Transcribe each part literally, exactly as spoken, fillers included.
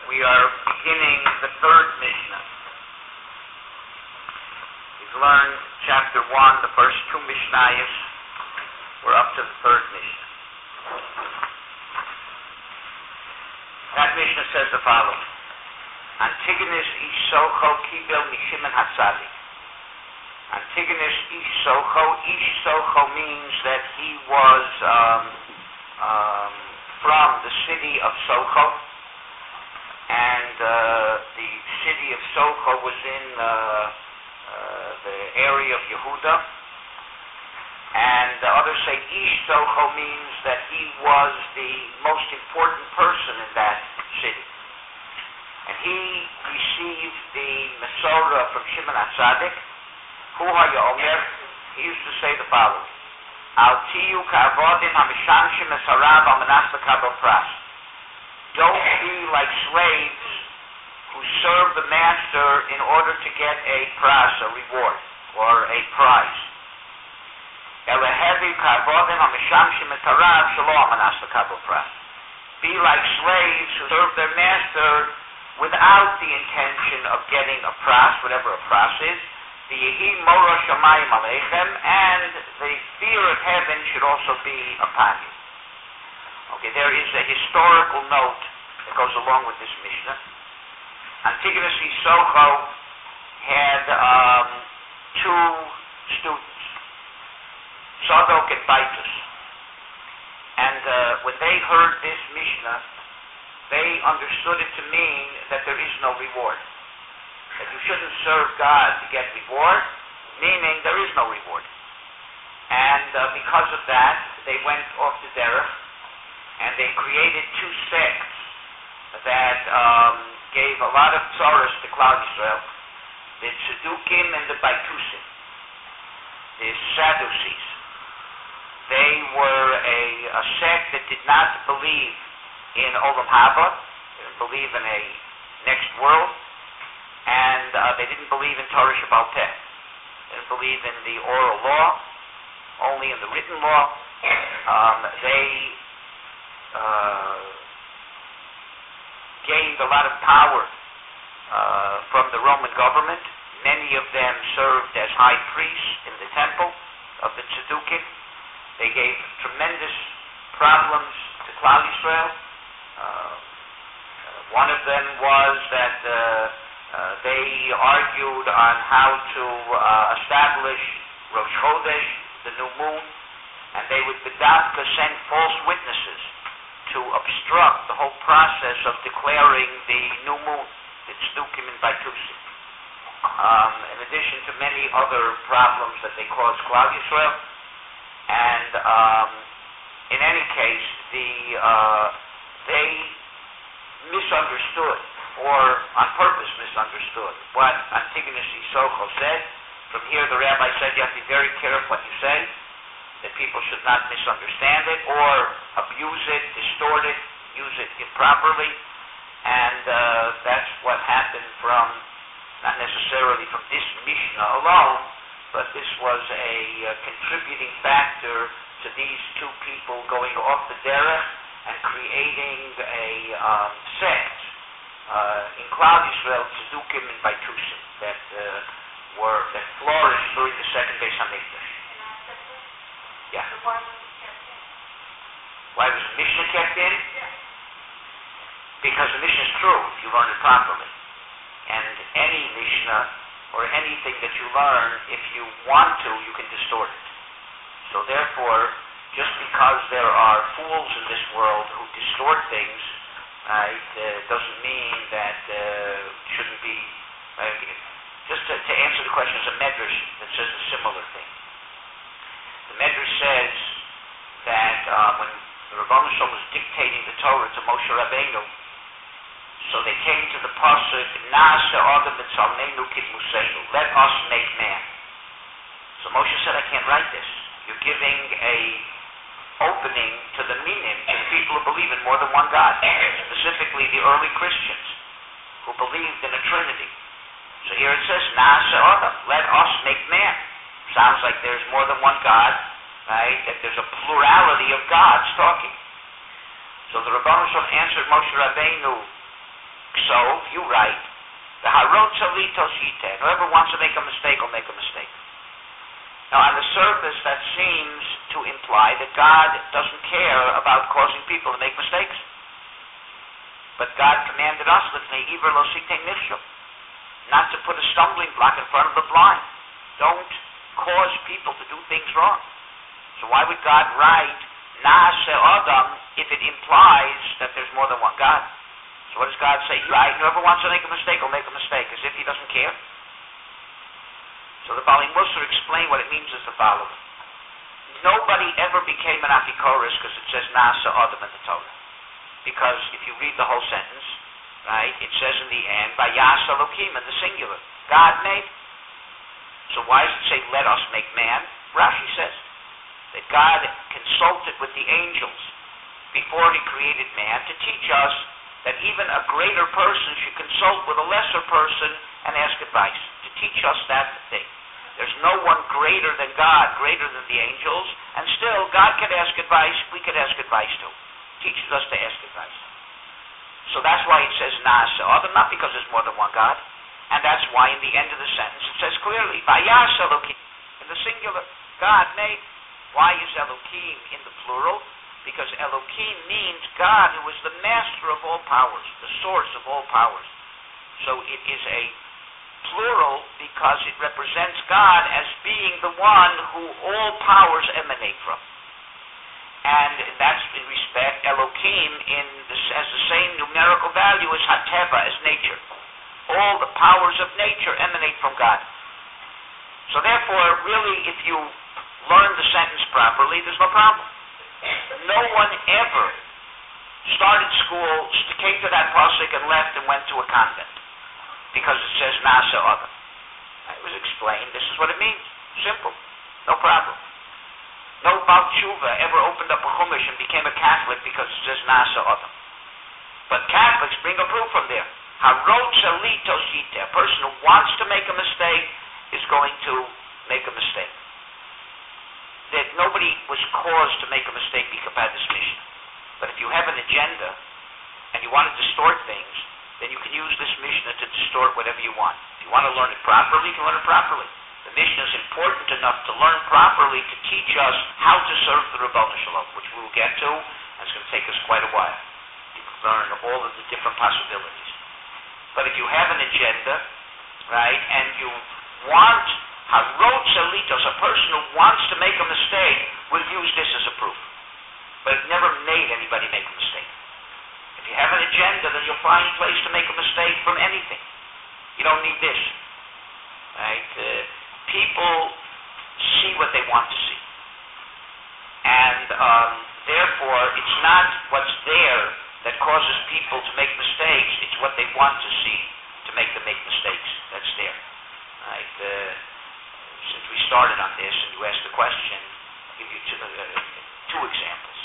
We are beginning the third Mishnah. We've learned chapter one, the first two Mishnayos. We're up to the third Mishnah. That Mishnah says the following: Antigonus ish socho kibel mishimen hatzadik. Antigonus ish socho. Ish socho means that he was um, um, from the city of Socho, and uh, the city of Socho was in uh, uh, the area of Yehuda. And the others say ish socho means that he was the most important person in that city. And he received the Masorah from Shimon HaTzadik. Hu HaYomer, he used to say the following: Al tiyu ka'avodim hamishamshim es harav al manas lekabel pras. Don't be like slaves who serve the master in order to get a pras, a reward, or a prize. Elehevi ka'avodim hamishamshim es harav shelo al manas lekabel pras. Be like slaves who serve their master without the intention of getting a pras, whatever a pras is. The Yehi Moro Shamayim Aleichem, and the fear of heaven should also be upon you. Okay, there is a historical note that goes along with this Mishnah. Antigonus ish Socho had um, two students, Sadok and Baitus. And uh, when they heard this Mishnah, they understood it to mean that there is no reward. That you shouldn't serve God to get reward, meaning there is no reward. And uh, because of that, they went off the derech, and they created two sects that um, gave a lot of tzoros to Klal Yisrael: the Tzedukim and the Baitusim, the Sadducees. They were a, a sect that did not believe in Olam Haba, they didn't believe in a next world, and uh, they didn't believe in Torah Shebaal Peh. They didn't believe in the oral law, only in the written law. Um, they uh, gained a lot of power uh, from the Roman government. Many of them served as high priests in the temple of the Tzedukim. They gave tremendous problems to Klal Yisrael. Uh, one of them was that uh, Uh, they argued on how to uh, establish Rosh Chodesh, the new moon, and they would bedavka send false witnesses to obstruct the whole process of declaring the new moon, the Tzedukim and Baitusim. Um, in addition to many other problems that they caused Klal Yisrael. And um, in any case, the uh, they misunderstood, or on purpose misunderstood, what Antigonus ish Socho said. From here, the rabbi said you have to be very careful what you say, that people should not misunderstand it or abuse it, distort it, use it improperly. And uh, that's what happened from, not necessarily from this Mishnah alone, but this was a uh, contributing factor to these two people going off the derech and creating a um, sect Uh, in Klal Yisrael, Tzedukim and Baitusim, that uh, were that flourished during the second Beis Hamikdash. Yeah. Why was the Mishnah kept in? Because the Mishnah is true if you learn it properly. And any Mishnah or anything that you learn, if you want to, you can distort it. So therefore, just because there are fools in this world who distort things, Uh, it uh, doesn't mean that uh, shouldn't be. Uh, just to, to answer the question, there's a medrash that says a similar thing. The medrash says that uh, when the Rebbeinu Shalom was dictating the Torah to Moshe Rabbeinu, so they came to the pasuk Na'aseh Adam B'Tzalmeinu Kidmuseinu, let us make man. So Moshe said, I can't write this. You're giving a opening to the meaning to the people who believe in more than one God, specifically the early Christians who believed in a Trinity. So here it says, Na'aseh Adam, let us make man. Sounds like there's more than one God, right? That there's a plurality of gods talking. So the Rebbeinu Shalom answered Moshe Rabbeinu Ksov, you write, the Harotza Litos Yiten, whoever wants to make a mistake will make a mistake. Now, on the surface, that seems to imply that God doesn't care about causing people to make mistakes. But God commanded us, not to put a stumbling block in front of the blind. Don't cause people to do things wrong. So why would God write Naaseh Adam if it implies that there's more than one God? So what does God say? Right? Whoever wants to make a mistake will make a mistake, as if he doesn't care. So the Bali Musar explained what it means as the following. Nobody ever became an Afikoros because it says Naaseh Adam in the Torah. Because if you read the whole sentence, right, it says in the end, Vayas Elokim in the singular. God made. So why does it say, let us make man? Rashi says that God consulted with the angels before he created man to teach us that even a greater person should consult with a lesser person and ask advice, to teach us that thing. There's no one greater than God, greater than the angels, and still God could ask advice, we could ask advice too. Teaches us to ask advice. So that's why it says Naaseh Adam, not because there's more than one God. And that's why in the end of the sentence it says clearly, Vayas Elokim, in the singular, God made. Why is Elokim in the plural? Because Elokim means God, who is the master of all powers, the source of all powers. So it is a plural because it represents God as being the one who all powers emanate from. And that's in respect, Elokim in this, has the same numerical value as Hateva, as nature. All the powers of nature emanate from God. So therefore, really, if you learn the sentence properly, there's no problem. No one ever started school, came to that pasuk and left and went to a convent because it says Naaseh Adam. It was explained, this is what it means. Simple. No problem. No Baal Tshuva ever opened up a Chumash and became a Catholic because it says Naaseh Adam. But Catholics bring a proof from there. Harotza Litos Yiteh, a person who wants to make a mistake is going to make a mistake. That nobody was caused to make a mistake because of this mission. But if you have an agenda and you want to distort things, then you can use this Mishnah to distort whatever you want. If you want to learn it properly, you can learn it properly. The Mishnah is important enough to learn properly to teach us how to serve the Ribono Shel Olam, which we will get to, and it's going to take us quite a while to learn all of the different possibilities. But if you have an agenda, right, and you want Harotza Litos, a person who wants to make a mistake, will use this as a proof. But it never made anybody make a mistake. If you have an agenda, then you'll find place to make a mistake from anything. You don't need this. Right? Uh, people see what they want to see. And um, therefore, it's not what's there that causes people to make mistakes. It's what they want to see to make them make mistakes. That's there. Right? Uh, since we started on this and you asked the question, I'll give you two, uh, two examples.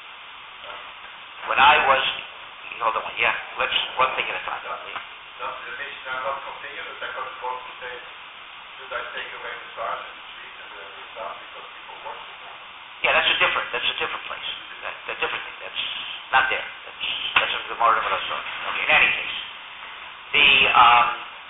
When I was, hold on, yeah, let's, one thing at a time. Does the Mishnah not continue? The second supposed to say, should I take away the stars in the street and the, the stars because people worship them? Yeah, that's a different, that's a different place. That, that's a different thing. That's not there. That's, that's a Gemara of Rasot. Okay, in any case. The, um,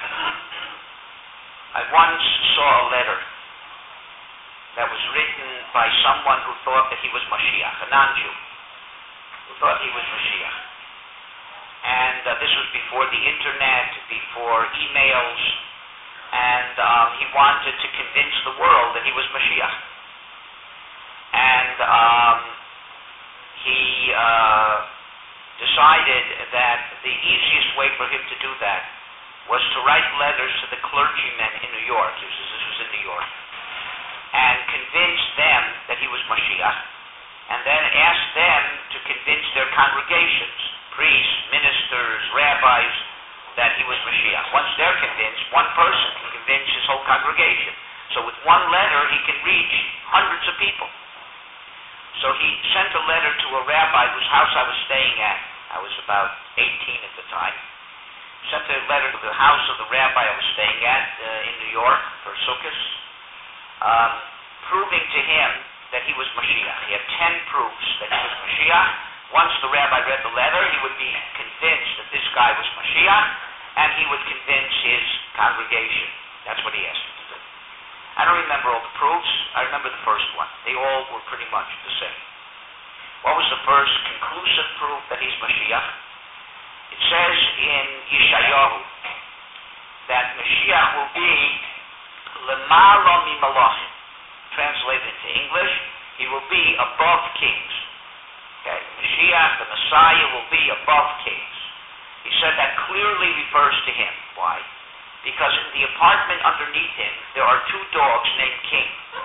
I once saw a letter that was written by someone who thought that he was Mashiach, a non-Jew, who thought he was Mashiach. And uh, this was before the internet, before emails, and um, he wanted to convince the world that he was Mashiach. And um, he uh, decided that the easiest way for him to do that was to write letters to the clergymen in New York, this was, this was in New York, and convince them that he was Mashiach, and then ask them to convince their congregations, priests, ministers, rabbis, that he was Mashiach. Once they're convinced, one person can convince his whole congregation. So with one letter, he can reach hundreds of people. So he sent a letter to a rabbi whose house I was staying at. I was about eighteen at the time. Sent a letter to the house of the rabbi I was staying at uh, in New York for Sukkot, um, proving to him that he was Mashiach. He had ten proofs that he was Mashiach. Once the rabbi read the letter, he would be convinced that this guy was Mashiach. Mashiach, and he would convince his congregation. That's what he asked him to do. I don't remember all the proofs. I remember the first one. They all were pretty much the same. What was the first conclusive proof that he's Mashiach? It says in Yeshayahu that Mashiach will be Lemala Mimalachim. Translated into English, he will be above kings. Okay, Mashiach, the Messiah, will be above kings. He said that clearly refers to him. Why? Because in the apartment underneath him, there are two dogs named King.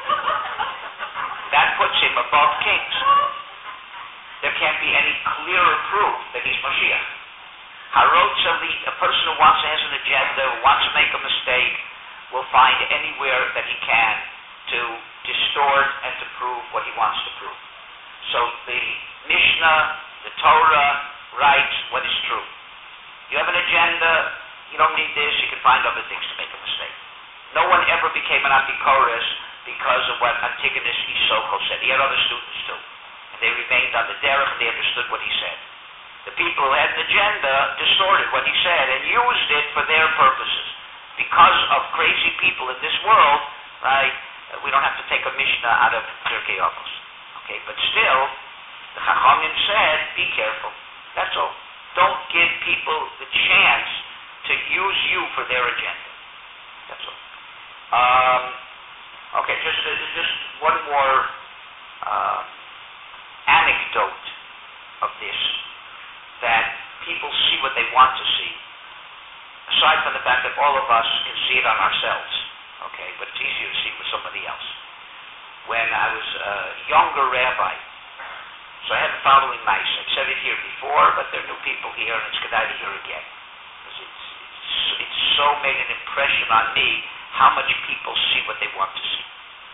That puts him above kings. There can't be any clearer proof that he's Mashiach. Harotzali, a person who wants to has an agenda, who wants to make a mistake, will find anywhere that he can to distort and to prove what he wants to prove. So the Mishnah, the Torah, writes what is true. You have an agenda, you don't need this, you can find other things to make a mistake. No one ever became an Apikoros because of what Antigonus Isoko said. He had other students too. And they remained on the derech and they understood what he said. The people who had an agenda distorted what he said and used it for their purposes. Because of crazy people in this world, right, we don't have to take a Mishnah out of Pirkei Avos. Okay, but still, the Chachamim said, be careful. That's all. Don't give people the chance to use you for their agenda. That's all. Um, okay, just uh, just one more uh, anecdote of this, that people see what they want to see, aside from the fact that all of us can see it on ourselves, okay, but it's easier to see it with somebody else. When I was a younger rabbi, so I had the following nice. I've said it here before, but there are new people here, and it's good to hear again. Because it's, it's, it's so made an impression on me how much people see what they want to see.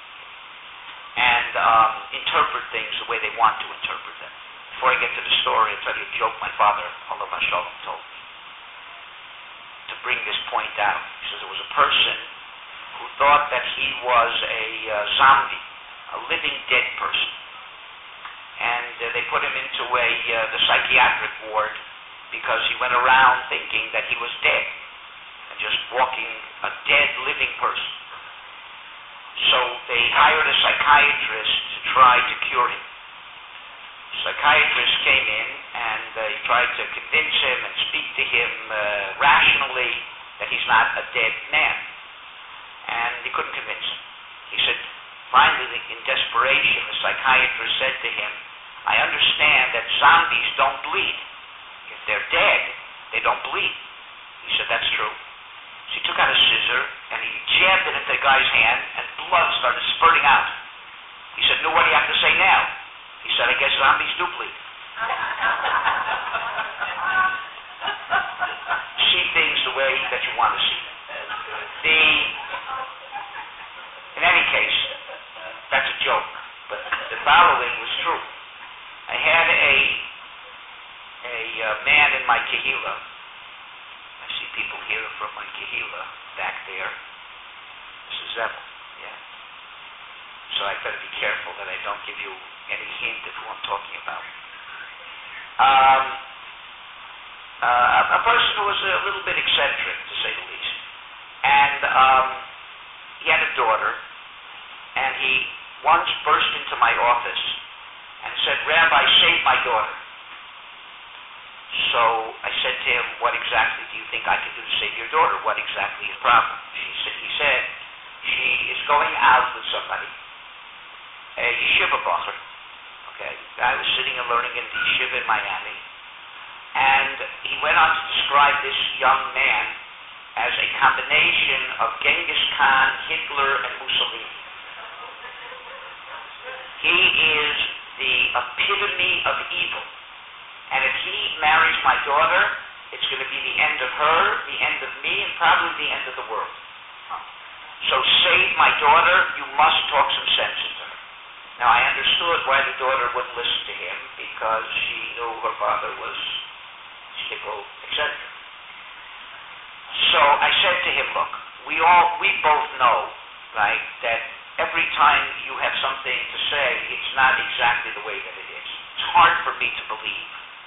And um, interpret things the way they want to interpret them. Before I get to the story, I'll tell you a joke my father, Olav HaShalom, told me. To bring this point out. He says there was a person who thought that he was a uh, zombie, a living dead person. And uh, they put him into a uh, the psychiatric ward because he went around thinking that he was dead and just walking a dead living person. So they hired a psychiatrist to try to cure him. The psychiatrist came in and uh, he tried to convince him and speak to him uh, rationally that he's not a dead man. And he couldn't convince him. He said, finally, in desperation, the psychiatrist said to him, I understand that zombies don't bleed. If they're dead, they don't bleed. He said, that's true. So he took out a scissor and he jabbed it into the guy's hand and blood started spurting out. He said, no, what do you have to say now? He said, I guess zombies do bleed. See things the way that you want to see them. The, in any case, that's a joke, but the following was true. I had a a uh, man in my kehillah. I see people here from my kehillah back there. This is Zevel, yeah. So I better be careful that I don't give you any hint of who I'm talking about. Um, uh, a person who was a little bit eccentric, to say the least. And um, he had a daughter, and he once burst into my office and said, Rabbi, save my daughter. So I said to him, what exactly do you think I can do to save your daughter? What exactly is the problem? She said, he said, she is going out with somebody, a yeshiva bacher. Okay, the guy was sitting and learning in the yeshiva in Miami. And he went on to describe this young man as a combination of Genghis Khan, Hitler, and Mussolini. He is the epitome of evil. And if he marries my daughter, it's going to be the end of her, the end of me, and probably the end of the world. So save my daughter, you must talk some sense into her. Now I understood why the daughter wouldn't listen to him, because she knew her father was shtickle, et cetera. So I said to him, look, we all, we both know, right, that every time you have something to say, it's not exactly the way that it is. It's hard for me to believe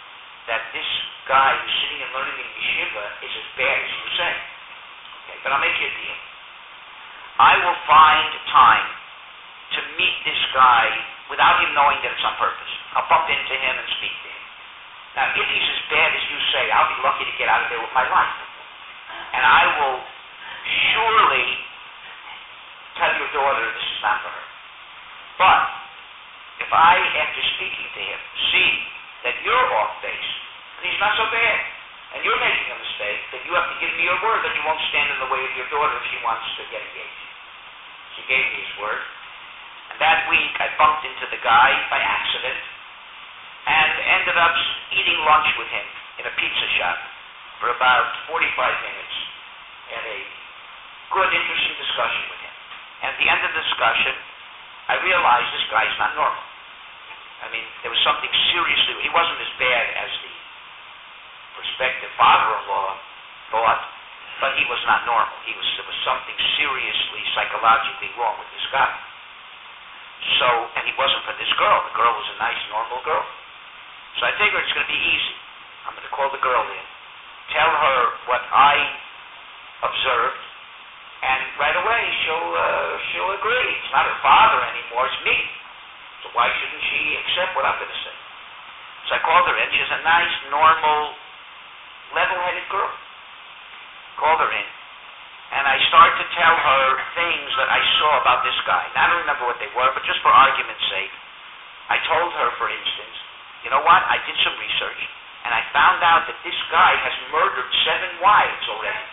that this guy who's sitting and learning in yeshiva is as bad as you say. Okay, but I'll make you a deal. I will find time to meet this guy without him knowing that it's on purpose. I'll bump into him and speak to him. Now, if he's as bad as you say, I'll be lucky to get out of there with my life. And I will surely tell your daughter this is not for her. But if I, after speaking to him, see that you're off base, and he's not so bad, and you're making a mistake, then you have to give me your word that you won't stand in the way of your daughter if she wants to get engaged. He gave me his word. And that week I bumped into the guy by accident and ended up eating lunch with him in a pizza shop for about forty-five minutes. Had a good, interesting discussion with him. And at the end of the discussion, I realized this guy's not normal. I mean, there was something seriously, he wasn't as bad as the prospective father-in-law thought, but he was not normal. He was, there was something seriously psychologically wrong with this guy. So, and he wasn't for this girl. The girl was a nice, normal girl. So I figured it's going to be easy. I'm going to call the girl in, tell her what I observed, and right away she'll uh, she'll agree. It's not her father anymore, it's me. So why shouldn't she accept what I'm going to say? So I called her in. She's a nice, normal, level-headed girl. Called her in, and I started to tell her things that I saw about this guy. Now, I don't remember what they were, but just for argument's sake, I told her, for instance, you know what? I did some research, and I found out that this guy has murdered seven wives already.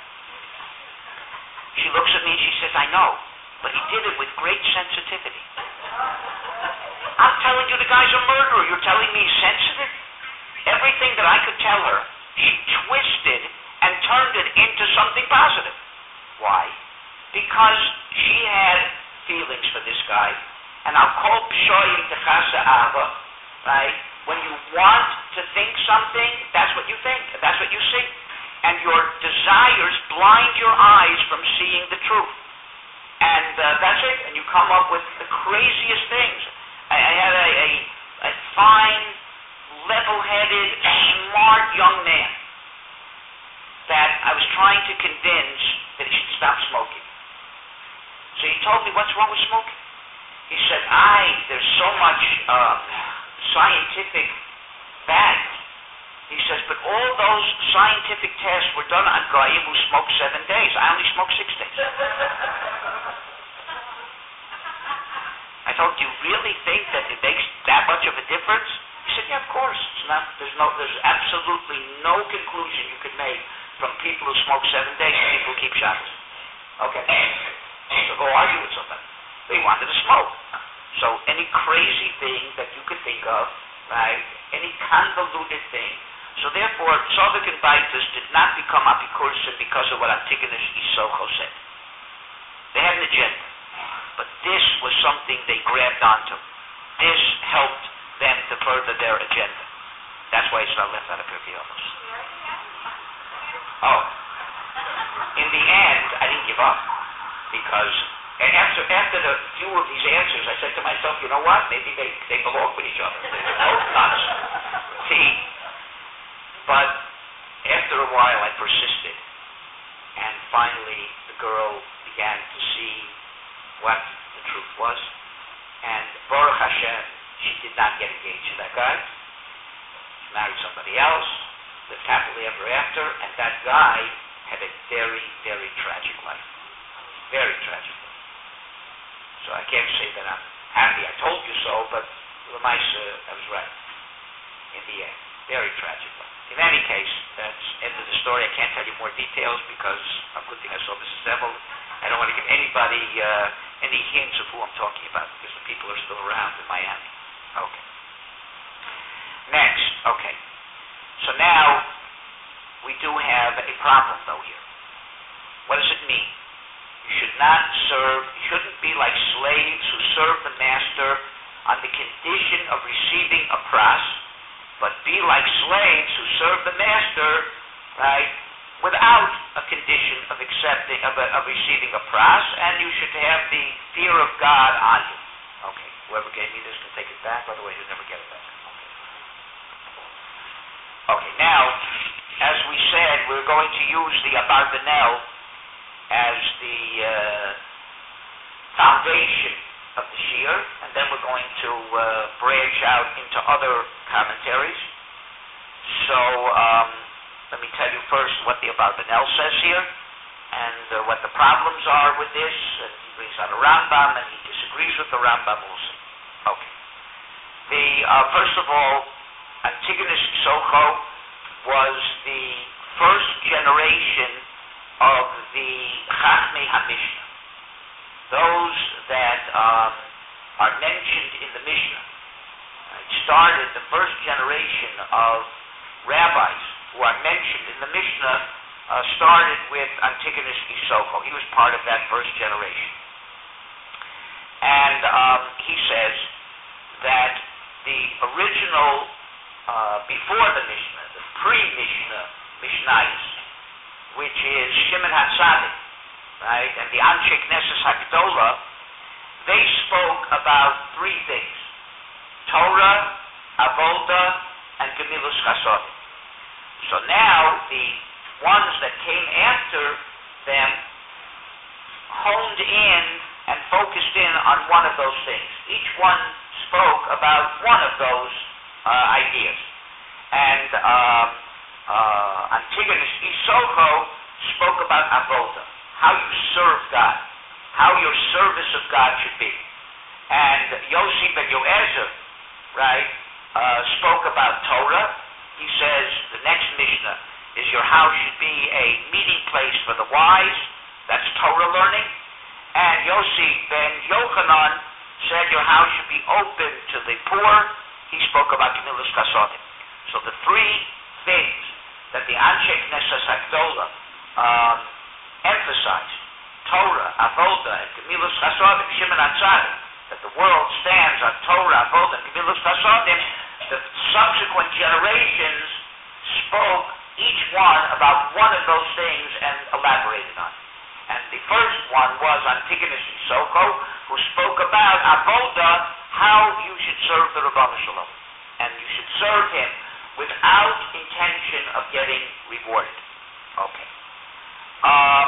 She looks at me and she says, I know, but he did it with great sensitivity. I'm telling you the guy's a murderer. You're telling me he's sensitive? Everything that I could tell her, she twisted and turned it into something positive. Why? Because she had feelings for this guy. And I'll call Pshoyim Techasa Ava, right? When you want to think something, that's what you think, and that's what you see. And your desires blind your eyes from seeing the truth. And uh, that's it. And you come up with the craziest things. I, I had a, a, a fine, level-headed, smart young man that I was trying to convince that he should stop smoking. So he told me, what's wrong with smoking? He said, I, there's so much um, scientific fact. He says, but all those scientific tests were done on Goyim who smoked seven days. I only smoke six days. I told him, do you really think that it makes that much of a difference? He said, yeah, of course. It's not, there's, no, there's absolutely no conclusion you could make from people who smoke seven days and people who keep Shabbos. Okay. So go argue with somebody. They wanted to smoke. So any crazy thing that you could think of, right, any convoluted thing. So therefore, Tzaddik and Baitis did not become Apikursim because of what Antigonus Isocho said. They had an agenda. But this was something they grabbed onto. This helped them to further their agenda. That's why it's not left out of Pirkei Avos. Oh. In the end, I didn't give up. Because after after the few of these answers, I said to myself, you know what? Maybe they, they belong with each other. They're both nuts. See? But after a while, I persisted. And finally, the girl began to see what the truth was. And Baruch Hashem, she did not get engaged to that guy. She married somebody else, lived happily ever after, and that guy had a very, very tragic life. Very tragic life. So I can't say that I'm happy I told you so, but Lamaisa, I was right. In the end. Very tragic life. In any case, that's the end of the story. I can't tell you more details because a good thing I saw Missus Evel. I don't want to give anybody uh, any hints of who I'm talking about because the people are still around in Miami. Okay. Next, okay. So now we do have a problem though here. What does it mean? You should not serve, you shouldn't be like slaves who serve the master on the condition of receiving a pras, but be like slaves who serve the master, right, without a condition of accepting, of, a, of receiving a pras, and you should have the fear of God on you. Okay, whoever gave me this can take it back, otherwise you'll never get it back. Okay, okay. Okay, now, as we said, we're going to use the Abarbanel as the uh, foundation of the Shir, and then we're going to uh, branch out into other commentaries. So, um, let me tell you first what the Abarbanel says here, and uh, what the problems are with this. And he brings out a Rambam, and he disagrees with the Rambam also. Okay. The, uh, first of all, Antigonus Isocho was the first generation of the Chachmei HaMishnah. Those that um, are mentioned in the Mishnah. It started, the first generation of rabbis who are mentioned in the Mishnah uh, started with Antigonus Isocho. He was part of that first generation. And um, he says that the original, uh, before the Mishnah, the pre-Mishnah, Mishnayos, which is Shimon HaTzadik, right, and the Anshe Knesses HaGdolah, they spoke about three things: Torah, Avoda, and Gemilus Chasodim. So now the ones that came after them honed in and focused in on one of those things. Each one spoke about one of those uh, ideas. And um, uh, Antigonus Isocho spoke about Avoda, how you serve God, how your service of God should be. And Yossi ben Yoezer, right, uh, spoke about Torah. He says the next Mishnah is your house should be a meeting place for the wise. That's Torah learning. And Yossi ben Yochanan said your house should be open to the poor. He spoke about Gemilus Chasodim. So the three things that the Anshe Knesses HaGdolah um, emphasized, Torah, Avoda, and Gemilus Chasodim, Shimon HaTzadik, that the world stands on Torah, Avoda, and Gemilus Chasodim, the subsequent generations spoke each one about one of those things and elaborated on it. And the first one was Antigonus Isocho, who spoke about Avoda, how you should serve the Ribono Shel Olam. And you should serve him without intention of getting rewarded. Okay. Um,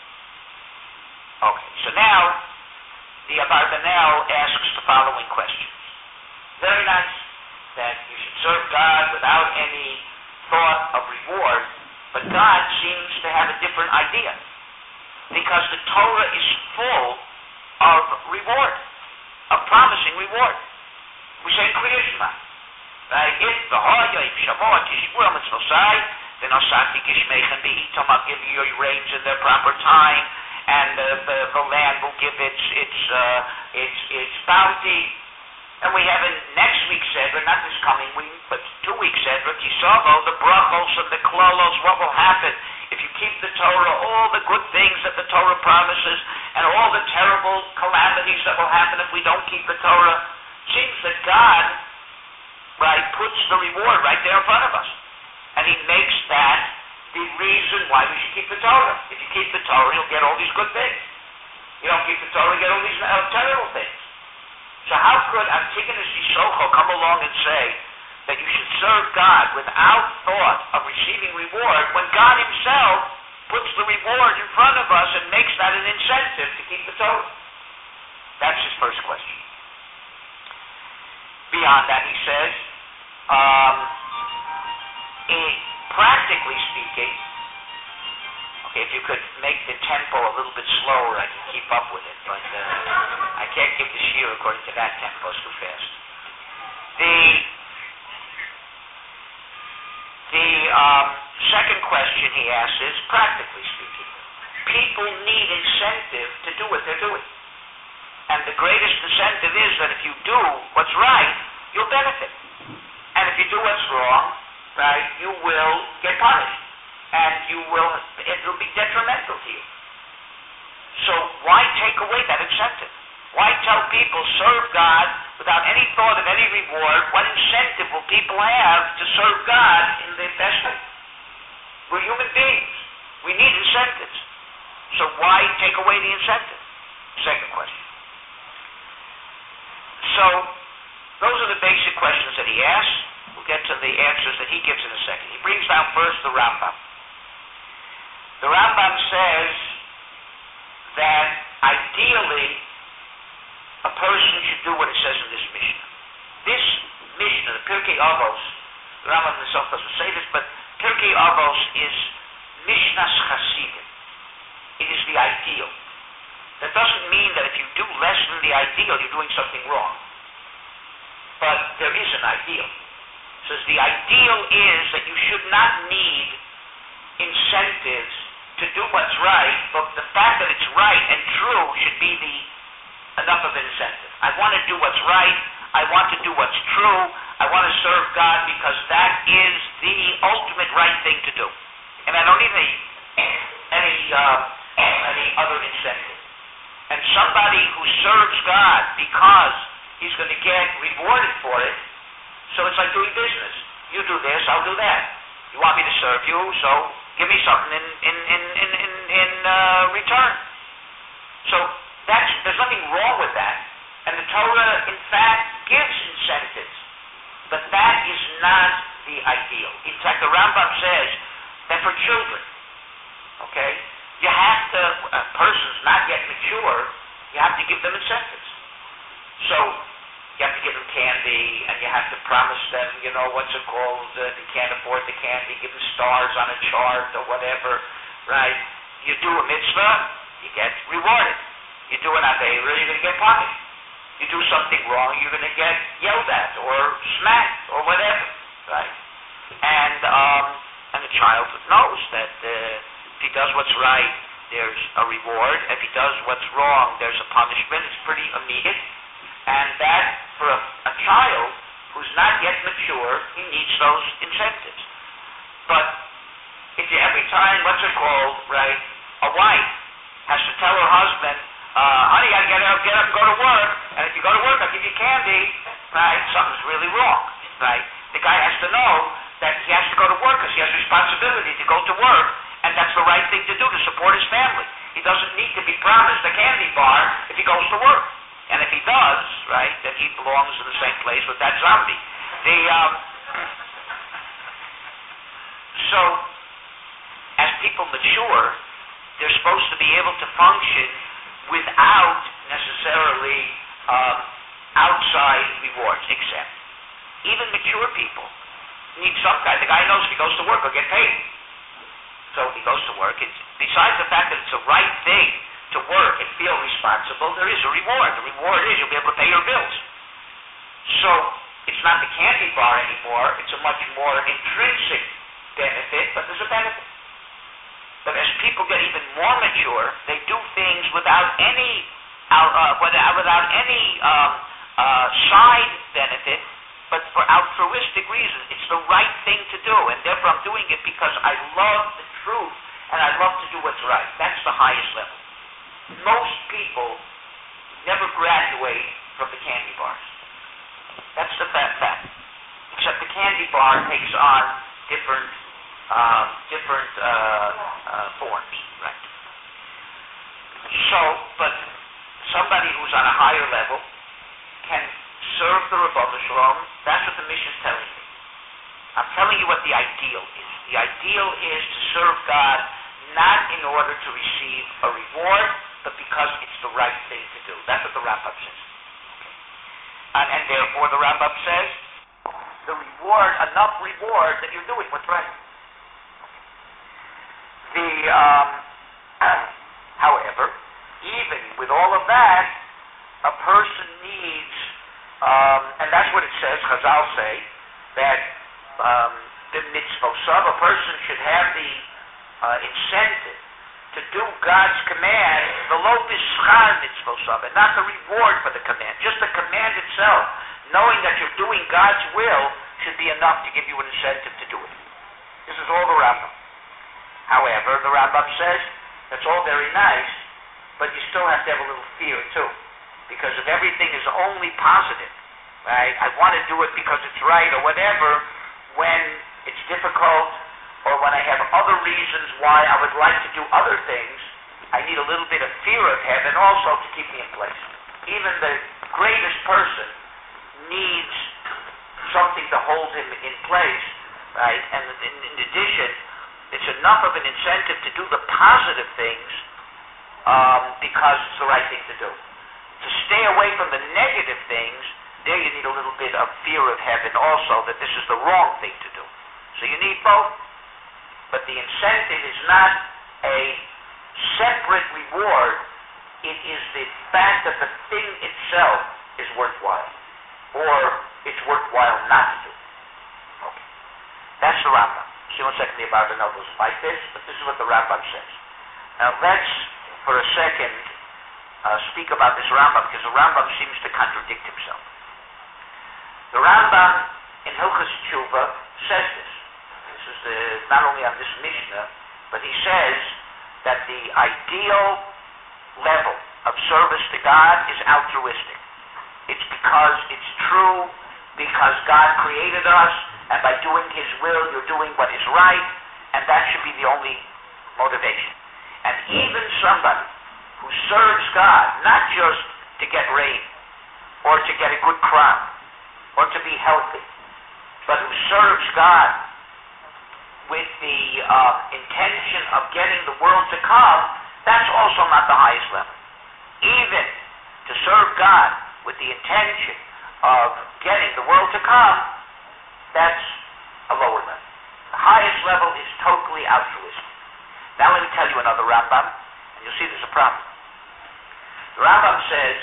okay, so now the Abarbanel asks the following questions. Very nice that you should serve God without any thought of reward, but God seems to have a different idea, because the Torah is full of reward, of promising reward. We say in Kriya Shema, right? If the Hoyoim Shamot Yishmur Mitzvosai, then Osati Gishmeichen Be'itom, I'll give you your rains in their proper time, and uh, the, the land will give its its uh, its its bounty. And we have in next week's Sedra, not this coming week, but two weeks Sedra, Kisavo, the brachos and the klolos, what will happen if you keep the Torah, all the good things that the Torah promises, and all the terrible calamities that will happen if we don't keep the Torah. Seems that God, right, puts the reward right there in front of us. And he makes that the reason why we should keep the Torah. If you keep the Torah, you'll get all these good things. You don't keep the Torah, you get all these uh, terrible things. So how could Antigonus Isocho come along and say that you should serve God without thought of receiving reward when God himself puts the reward in front of us and makes that an incentive to keep the Torah? That's his first question. Beyond that, he says, um, in, practically speaking, okay, if you could make the tempo a little bit slower, I can keep up with it, but uh, I can't give the shir according to that tempo, it's too fast. The the um, second question he asks is, practically speaking, people need incentive to do what they're doing. And the greatest incentive is that if you do what's right, you'll benefit. And if you do what's wrong, right, you will get punished. And you will, it will be detrimental to you. So why take away that incentive? Why tell people serve God without any thought of any reward? What incentive will people have to serve God in the best way? We're human beings. We need incentives. So why take away the incentive? Second question. So those are the basic questions that he asks. We'll get to the answers that he gives in a second. He brings down first the Rambam. The Rambam says that ideally a person should do what it says in this Mishnah. This Mishnah, the Pirkei Avos, the Rambam himself doesn't say this, but Pirkei Avos is Mishnah's Chasidim. It is the ideal. That doesn't mean that if you do less than the ideal, you're doing something wrong. But there is an ideal. It says the ideal is that you should not need incentives to do what's right, but the fact that it's right and true should be the enough of an incentive. I want to do what's right. I want to do what's true. I want to serve God because that is the ultimate right thing to do. And I don't need any any, uh, any other incentive. And somebody who serves God because he's going to get rewarded for it, so it's like doing business. You do this, I'll do that. You want me to serve you, so give me something in in in in in, in uh, return. So that's there's nothing wrong with that, and the Torah, in fact, gives incentives, but that is not the ideal. In fact, the Rambam says that for children, okay, you have to a person's not yet mature, you have to give them incentives. So you have to give them candy, and you have to promise them, you know, what's it called, uh, if you can't afford the candy, give them stars on a chart or whatever, right? You do a mitzvah, you get rewarded. You do an aveira, you're going to get punished. You do something wrong, you're going to get yelled at or smacked or whatever, right? And um, and the child knows that uh, if he does what's right, there's a reward. If he does what's wrong, there's a punishment. It's pretty immediate. And that, for a, a child who's not yet mature, he needs those incentives. But if you every time, what's it called, right, a wife has to tell her husband, uh, honey, you gotta get up, get up and go to work, and if you go to work, I'll give you candy, right, something's really wrong, right? The guy has to know that he has to go to work because he has responsibility to go to work, and that's the right thing to do to support his family. He doesn't need to be promised a candy bar if he goes to work. And if he does, right, then he belongs in the same place with that zombie. The um, so, as people mature, they're supposed to be able to function without necessarily um, outside rewards, except even mature people need some kind. The guy knows if he goes to work, he'll get paid. So if he goes to work, it's, besides the fact that it's the right thing to work and feel responsible, there is a reward. The reward is you'll be able to pay your bills. So it's not the candy bar anymore. It's a much more intrinsic benefit, but there's a benefit. But as people get even more mature, they do things without any uh, without, without any um, uh, side benefit, but for altruistic reasons. It's the right thing to do, and therefore I'm doing it because I love the truth and I love to do what's right. That's the highest level. Most people never graduate from the candy bars. That's the fact. fact. Except the candy bar takes on different, uh, different uh, uh, forms, right? So, but somebody who's on a higher level can serve the Rebbeinu Shalom. That's what the mission is telling me. I'm telling you what the ideal is. The ideal is to serve God not in order to receive a reward, but because it's the right thing to do. That's what the Rambam says. And, and therefore the Rambam says, the reward, enough reward that you're doing what's right. The, um, however, even with all of that, a person needs, um, and that's what it says, Chazal say, that um, the mitzvot, a person should have the uh, incentive to do God's command, the lo b'schar mitzvot, and not the reward for the command. Just the command itself, knowing that you're doing God's will, should be enough to give you an incentive to do it. This is all the Rambam. However, the Rambam says, that's all very nice, but you still have to have a little fear too. Because if everything is only positive, right, I want to do it because it's right or whatever, when it's difficult, or when I have other reasons why I would like to do other things, I need a little bit of fear of heaven also to keep me in place. Even the greatest person needs something to hold him in place, right? And in, in addition, it's enough of an incentive to do the positive things um, because it's the right thing to do. To stay away from the negative things, there you need a little bit of fear of heaven also, that this is the wrong thing to do. So you need both. But the incentive is not a separate reward. It is the fact that the thing itself is worthwhile, or it's worthwhile not to do. Okay. That's the Rambam. See one second, the Abarbanel doesn't like this, but this is what the Rambam says. Now let's, for a second, uh, speak about this Rambam, because the Rambam seems to contradict himself. The Rambam in Hilchos Tshuva says this. This is the, not only on this Mishnah, but he says that the ideal level of service to God is altruistic. It's because it's true, because God created us, and by doing His will, you're doing what is right, and that should be the only motivation. And even somebody who serves God, not just to get rain, or to get a good crop, or to be healthy, but who serves God with the uh, intention of getting the world to come, that's also not the highest level. Even to serve God with the intention of getting the world to come, that's a lower level. The highest level is totally altruistic. Now let me tell you another Rambam, and you'll see there's a problem. The Rambam says,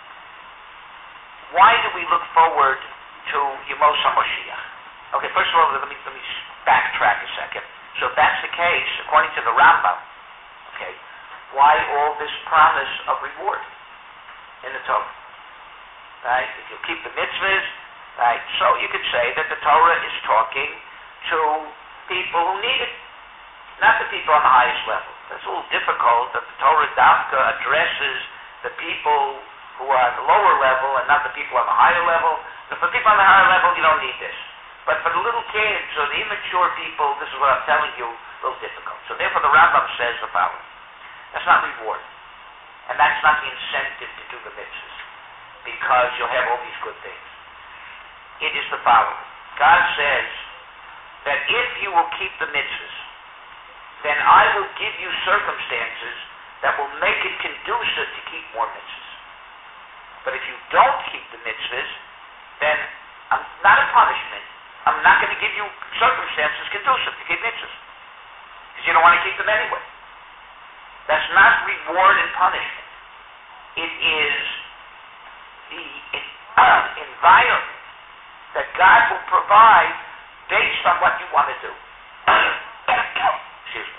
why do we look forward to Yemos HaMoshiach? Okay, first of all, let me, let me backtrack a second. So if that's the case, according to the Rambam, okay, why all this promise of reward in the Torah? Right? If you keep the mitzvahs, right? So you could say that the Torah is talking to people who need it, not the people on the highest level. That's a little difficult that the Torah Dafka addresses the people who are at the lower level and not the people on the higher level. But for people on the higher level, you don't need this. But for the little kids or the immature people, this is what I'm telling you, a little difficult. So therefore the Rambam says the following. That's not reward. And that's not the incentive to do the mitzvahs, because you'll have all these good things. It is the following. God says that if you will keep the mitzvahs, then I will give you circumstances that will make it conducive to keep more mitzvahs. But if you don't keep the mitzvahs, then I'm not a punishment. I'm not going to give you circumstances conducive to keep mitzvahs, because you don't want to keep them anyway. That's not reward and punishment. It is the uh, environment that God will provide based on what you want to do. Excuse me.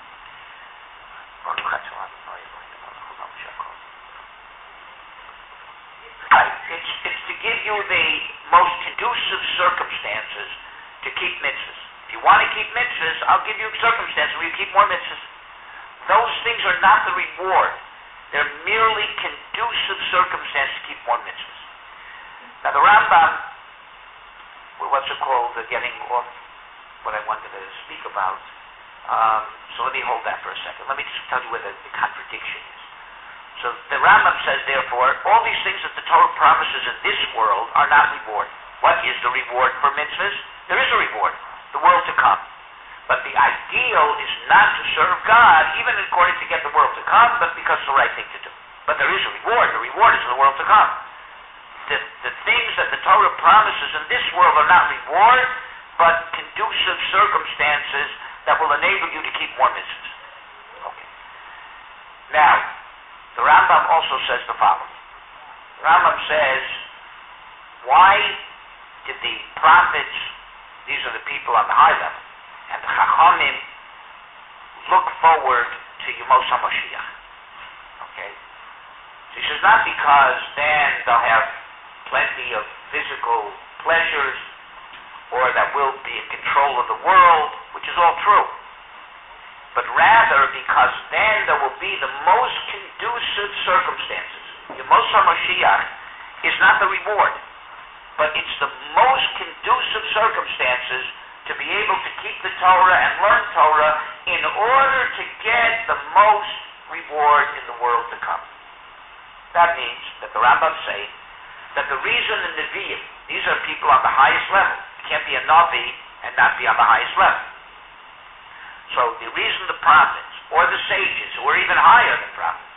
It's, it's to give you the most conducive circumstances to keep mitzvahs. If you want to keep mitzvahs, I'll give you circumstances where you keep more mitzvahs. Those things are not the reward. They're merely conducive circumstances to keep more mitzvahs. Now the Rambam, what's it called, uh, getting off what I wanted to speak about. Um, so let me hold that for a second. Let me just tell you where the, the contradiction is. So the Rambam says, therefore, all these things that the Torah promises in this world are not reward. What is the reward for mitzvahs? There is a reward, the world to come. But the ideal is not to serve God, even according to get the world to come, but because it's the right thing to do. But there is a reward. The reward is the world to come. The, the things that the Torah promises in this world are not reward, but conducive circumstances that will enable you to keep more mitzvahs. Okay. Now, the Rambam also says the following. The Rambam says, why did the prophets, these are the people on the high level, and the Chachamim look forward to Yemos HaMoshiach? Okay? So he says, not because then they'll have plenty of physical pleasures, or that we'll be in control of the world, which is all true, but rather because then there will be the most conducive circumstances. Yemos HaMoshiach is not the reward, but it's the most conducive circumstances to be able to keep the Torah and learn Torah in order to get the most reward in the world to come. That means that the Rambam say that the reason the Nevi'im These are people on the highest level. You can't be a Navi and not be on the highest level. So the reason the prophets, or the sages, who are even higher than prophets,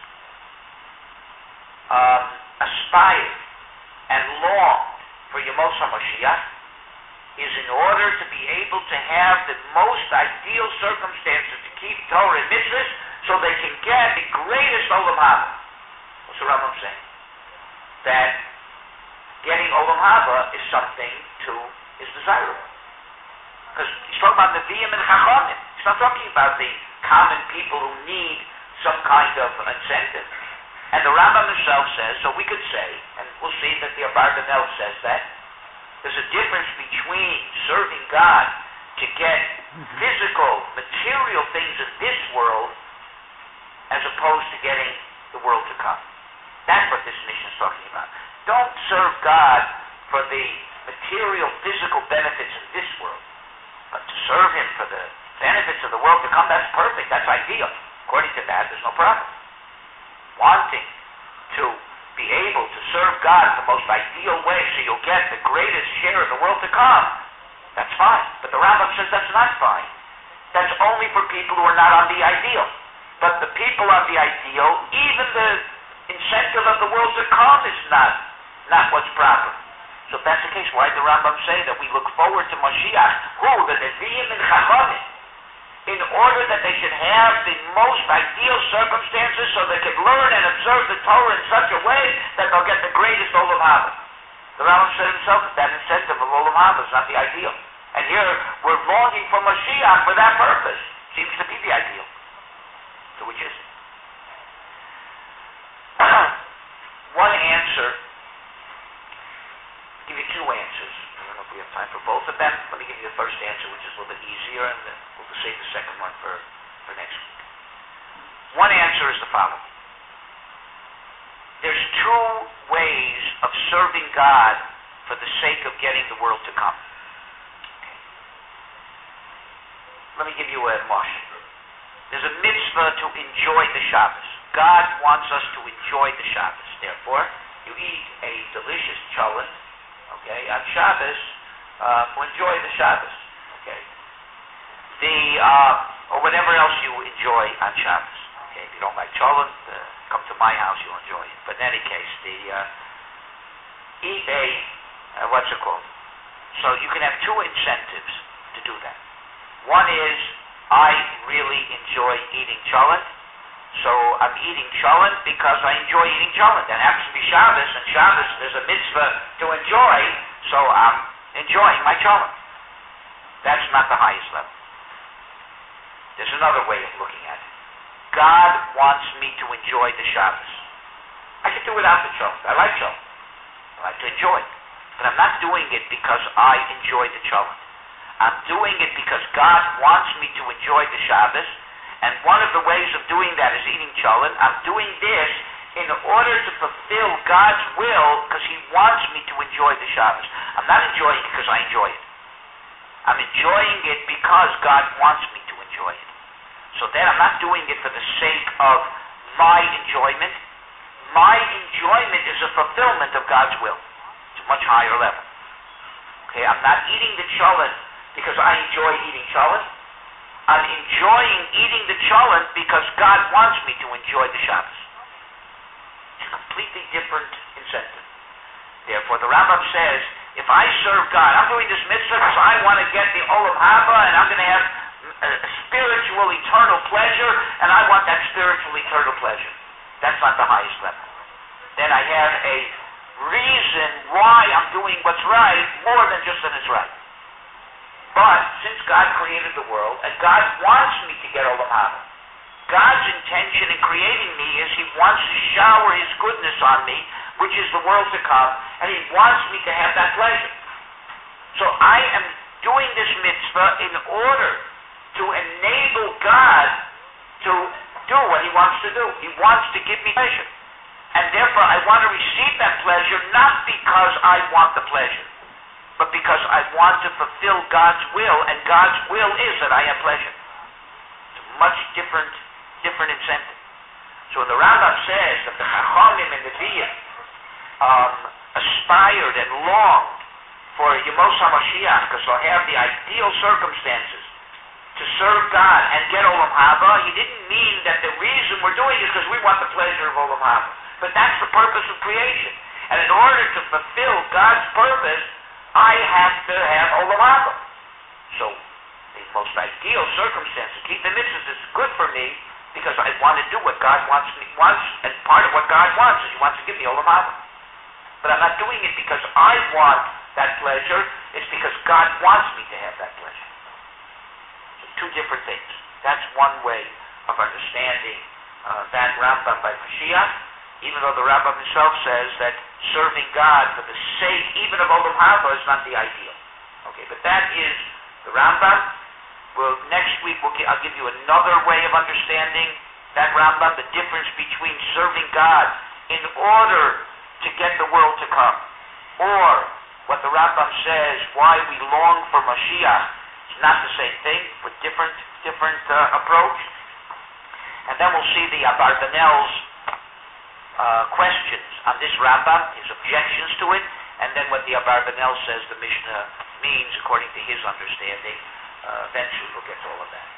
um, aspired and longed for Yemos HaMashiach is in order to be able to have the most ideal circumstances to keep Torah and mitzvahs so they can get the greatest Olam Haba. What's the Rambam saying? That getting Olam Haba is something to is desirable. Because he's talking about Nevi'im and Chachamim. He's not talking about the common people who need some kind of incentive. And the Rambam himself says, so we could say, and we'll see that the Abarbanel says that, there's a difference between serving God to get physical, material things in this world as opposed to getting the world to come. That's what this mission is talking about. Don't serve God for the material, physical benefits in this world, but to serve Him for the benefits of the world to come. That's perfect. That's ideal. According to that, there's no problem. Wanting to be able to serve God in the most ideal way so you'll get the greatest share of the world to come, that's fine. But the Rambam says that's not fine. That's only for people who are not on the ideal. But the people on the ideal, even the incentive of the world to come is not, not what's proper. So if that's the case, why did the Rambam say that we look forward to Mashiach, who, the Nevi'im and Chachamim, in order that they should have the most ideal circumstances so they could learn and observe the Torah in such a way that they'll get the greatest Olam Haba. The Rambam said himself that that incentive of Olam Haba is not the ideal. And here, we're longing for Mashiach for that purpose. Seems to be the ideal. So which is it? One answer, I'll give you two answers. I don't know if we have time for both of them. Let me give you the first answer, which is a little bit easier, and then we'll save the second one for, for next week. One answer is the following. There's two ways of serving God for the sake of getting the world to come. Okay. Let me give you a mosh. There's a mitzvah to enjoy the Shabbos. God wants us to enjoy the Shabbos. Therefore, you eat a delicious cholent, okay, on Shabbos, uh, to enjoy the Shabbos, okay. The, uh, or whatever else you enjoy on Shabbos, okay. If you don't like cholent, uh, come to my house, you'll enjoy it. But in any case, the, uh, eat a, uh, what's it called? So you can have two incentives to do that. One is, I really enjoy eating cholent, so I'm eating cholent because I enjoy eating cholent. That happens to be Shabbos, and Shabbos there's a mitzvah to enjoy, so I'm enjoying my cholent. That's not the highest level. There's another way of looking at it. God wants me to enjoy the Shabbos. I can do without the cholent. I like cholent. I like to enjoy it. But I'm not doing it because I enjoy the cholent. I'm doing it because God wants me to enjoy the Shabbos, and one of the ways of doing that is eating cholent. I'm doing this in order to fulfill God's will because He wants me to enjoy the Shabbos. I'm not enjoying it because I enjoy it. I'm enjoying it because God wants me to enjoy it. So then I'm not doing it for the sake of my enjoyment. My enjoyment is a fulfillment of God's will. It's a much higher level. Okay, I'm not eating the cholent because I enjoy eating cholent. I'm enjoying eating the cholent because God wants me to enjoy the Shabbos. It's a completely different incentive. Therefore, the Rambam says, if I serve God, I'm doing this mitzvah because I want to get the Olam Haba, and I'm going to have a spiritual, eternal pleasure, and I want that spiritual, eternal pleasure. That's not the highest level. Then I have a reason why I'm doing what's right more than just that it's right. But since God created the world, and God wants me to get Olam Haba, God's intention in creating me is He wants to shower His goodness on me, which is the world to come, and He wants me to have that pleasure. So I am doing this mitzvah in order to enable God to do what He wants to do. He wants to give me pleasure. And therefore I want to receive that pleasure not because I want the pleasure, but because I want to fulfill God's will, and God's will is that I have pleasure. It's a much different, different incentive. So when the Rambam says that the Chachamim and the Nevi'im um, aspired and longed for Yemos HaMashiach, because he'll have the ideal circumstances to serve God and get Olam Haba, he didn't mean that the reason we're doing it is because we want the pleasure of Olam Haba. But that's the purpose of creation. And in order to fulfill God's purpose, I have to have Olam Haba. So, the most ideal circumstance to keep the mitzvahs is good for me because I want to do what God wants me wants, and part of what God wants is He wants to give me Olam Haba. But I'm not doing it because I want that pleasure, it's because God wants me to have that pleasure. Two different things. That's one way of understanding uh, that Rambam by Mashiach, even though the Rambam himself says that serving God for the sake even of Olam Haba is not the ideal. Okay, but that is the Rambam. Well, next week we'll gi- I'll give you another way of understanding that Rambam, the difference between serving God in order to get the world to come, or what the Rambam says, why we long for Mashiach. Not the same thing, with different different uh, approach. And then we'll see the Abarbanel's uh, questions on this Rambam, his objections to it, and then what the Abarbanel says the Mishnah means according to his understanding. Uh, eventually we'll get to all of that.